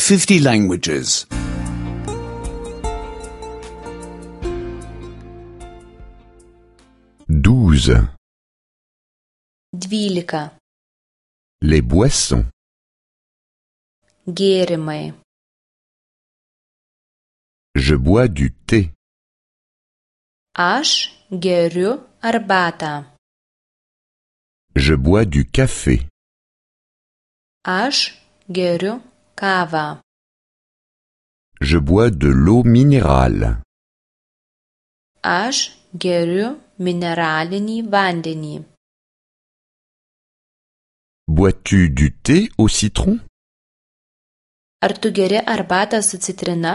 50 languages. 12. 12. Les boissons. Gėrimai. Je bois du thé. Aš geriu arbatą. Je bois du café. Aš geriu kavą. Je bois de l'eau minérale. Aš geriu mineralinį vandenį. Bois-tu du thé au citron? Ar tu geri arbatą su citrina?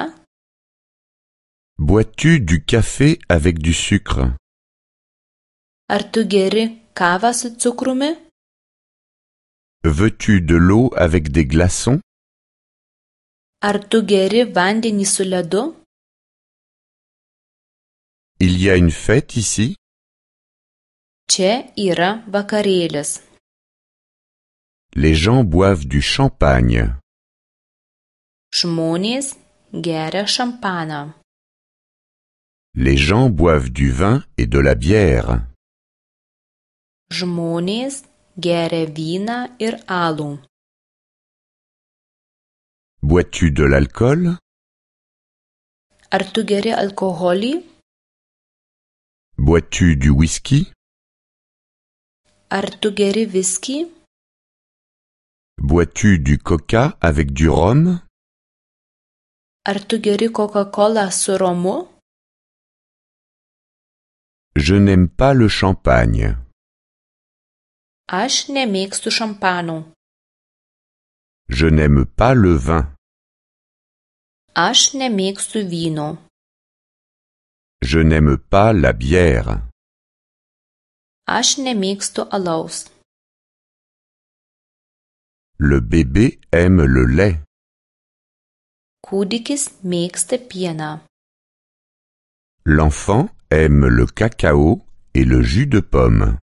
Bois-tu du café avec du sucre? Ar tu geri kavą su cukrumi? Veux-tu de l'eau avec des glaçons? Ar tu geri vandenį su ledu? Il y a une fête ici? Čia yra vakarėlis. Les gens boivent du champagne. Žmonės geria šampaną. Les gens boivent du vin et de la bière. Žmonės geria vyną ir alų. Bois-tu de l'alcool? Ar tu geri alkoholį? Bois-tu du whisky? Ar tu geri viskį? Bois-tu du coca avec du rhum? Ar tu geri Coca-Cola su romu? Je n'aime pas le champagne. Aš nemėgstu šampano. Je n'aime pas le vin. Aš nemėgstu vyno. Je n'aime pas la bière. Aš nemėgstu alaus. Le bébé aime le lait. Kūdikis mėgsta pieną. L'enfant aime le cacao et le jus de pomme.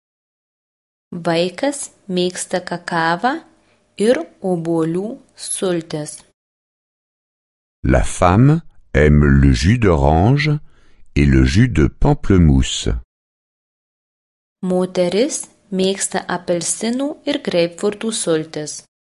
Vaikas mėgsta kakavą ir obuolių sultis. La femme aime le jus d'orange et le jus de pamplemousse. Moteris mėgsta apelsinų ir greipfrutų sultis.